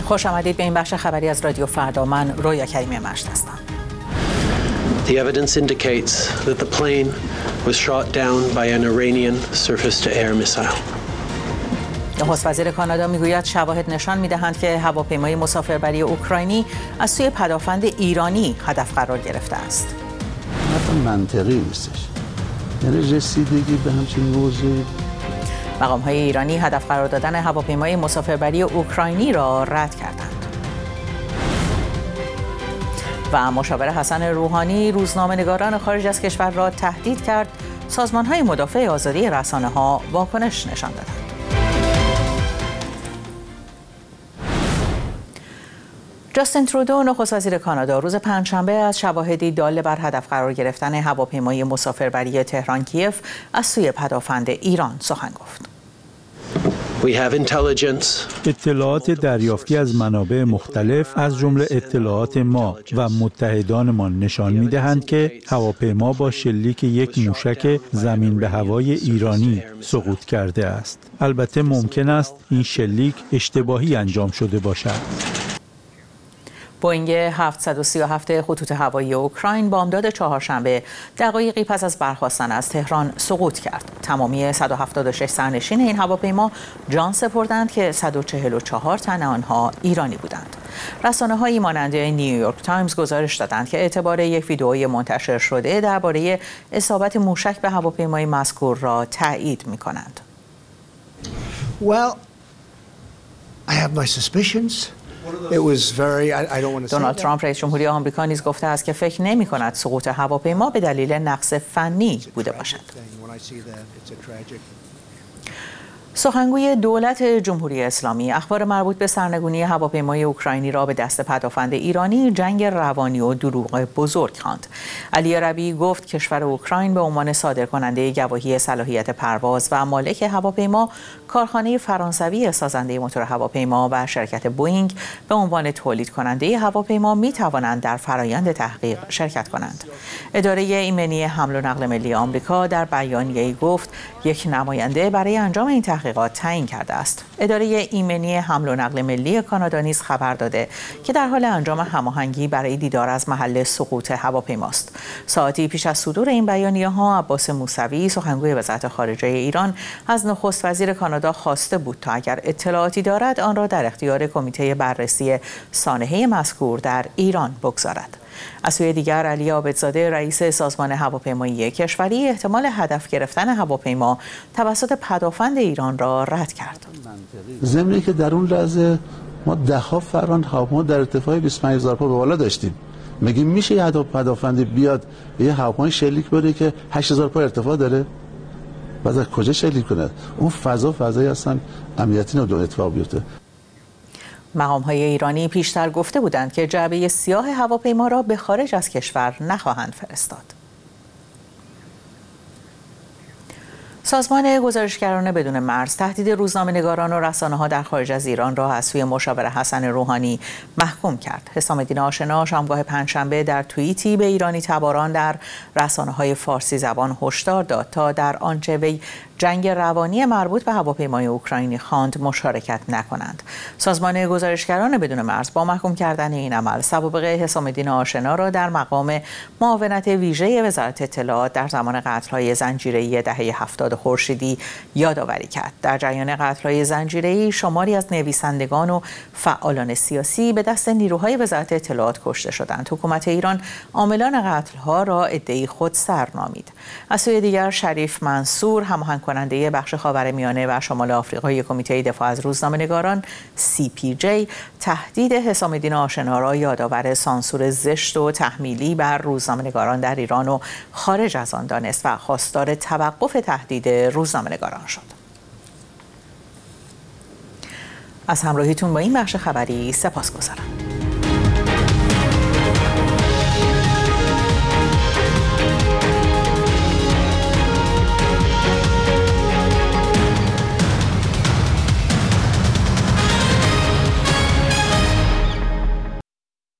خوش آمدید به این بخش خبری از رادیو فردا. من رویا کریمی مشت هستم. The evidence indicates that the plane was shot down by an Iranian surface-to-air missile. نخست وزیر کانادا میگوید شواهد نشان میدهند که هواپیمای مسافربری اوکراینی از سوی پدافند ایرانی هدف قرار گرفته است. مثلا منطقی نیستش. یعنی رسیدگی به همچین موضوعی. مقام‌های ایرانی هدف قرار دادن هواپیمای مسافربری اوکراینی را رد کردند. و مشاور حسن روحانی روزنامه‌نگاران خارج از کشور را تهدید کرد سازمان‌های مدافع آزادی رسانه‌ها واکنش نشان دادند. جاستین ترودو نخست وزیر کانادا روز پنجشنبه از شواهدی دال بر هدف قرار گرفتن هواپیمای مسافربری تهران کیف از سوی پدافند ایران سخن گفت. اطلاعات دریافتی از منابع مختلف از جمله اطلاعات ما و متحدانمان نشان می‌دهند که هواپیما با شلیک یک موشک زمین به هوای ایرانی سقوط کرده است. البته ممکن است این شلیک اشتباهی انجام شده باشد. بوئینگ 737 خطوط هوایی اوکراین بامداد چهارشنبه دقایقی پس از برخاستن از تهران سقوط کرد. تمامی 176 سرنشین این هواپیما جان سپردند که 144 تن آنها ایرانی بودند. رسانه‌هایی مانند نیویورک تایمز گزارش دادند که اعتبار یک ویدئوی منتشر شده درباره اصابت موشک به هواپیمای مذکور را تایید می‌کنند. Well, I have my suspicions. دونالد ترامپ رئیس جمهوری آمریکا نیز گفته است که فکر نمی‌کند سقوط هواپیما به دلیل نقص فنی بوده باشد. سخنگوی دولت جمهوری اسلامی اخبار مربوط به سرنگونی هواپیمای اوکراینی را به دست پدافند ایرانی جنگ روانی و دروغ بزرگ خواند. علی ربیعی گفت کشور اوکراین به عنوان صادرکننده گواهی صلاحیت پرواز و مالک هواپیما کارخانه فرانسوی سازنده موتور هواپیما و شرکت بوئینگ به عنوان تولید کننده هواپیما می توانند در فرایند تحقیق شرکت کنند. اداره ایمنی حمل و نقل ملی آمریکا در بیانیه‌ای گفت یک نماینده برای انجام این تحقیقات تعیین کرده است. اداره ایمنی حمل و نقل ملی کانادا نیز خبر داده که در حال انجام هماهنگی برای دیدار از محل سقوط هواپیماست. ساعتی پیش از صدور این بیانیه‌ها عباس موسوی سخنگوی وزارت خارجه ایران از نخست وزیر کانادا خواسته بود تا اگر اطلاعاتی دارد آن را در اختیار کمیته بررسی سانحه مذکور در ایران بگذارد. از سوی دیگر علی عابدزاده رئیس سازمان هواپیمایی کشوری احتمال هدف گرفتن هواپیما توسط پدافند ایران را رد کرد. ضمنی که در اون لحظه ما ده‌ها فران هواپیما در ارتفاع 25000 پا به بالا داشتیم. میگیم میشه یه پدافند بیاد به یه هواپیمای شلیک بره که 8000 پا ارتفاع داره؟ بعد از کجا شلیک کنه؟ اون فضایی هستن امنیتی نمی‌دونه اتفاق بیفته. مقام‌های ایرانی پیشتر گفته بودند که جعبه سیاه هواپیما را به خارج از کشور نخواهند فرستاد. سازمان گزارشگران بدون مرز تهدید روزنامه‌نگاران و رسانه‌ها در خارج از ایران را از سوی مشاور حسن روحانی محکوم کرد. حسام الدین آشنا شامگاه پنجشنبه در توییتی به ایرانی تباران در رسانه‌های فارسی زبان هشدار داد تا در آنچه وی جنگ روانی مربوط به هواپیمای اوکراینی خواند مشارکت نکنند. سازمان گزارشگران بدون مرز با محکوم کردن این عمل سوابق حسام الدین آشنا را در مقام معاونت ویژه وزارت اطلاعات در زمان قتل‌های زنجیره‌ای دهه 70 خورشیدی یادآوری کرد. در جریان قتل‌های زنجیره‌ای شماری از نویسندگان و فعالان سیاسی به دست نیروهای وزارت اطلاعات کشته شدند. حکومت ایران عاملان قتل‌ها را عده‌ای خودسر نامید. از سوی دیگر شریف منصور هماهنگ کننده بخش خاورمیانه و شمال آفریقای کمیته دفاع از روزنامه‌نگاران CPJ تهدید حسام الدین آشنا را یادآور سانسور زشت و تحمیلی بر روزنامه‌نگاران در ایران و خارج از آن دانست و خواستار توقف تهدید روزنامه‌نگاران شد. از همراهیتون با این بخش خبری سپاسگزارم.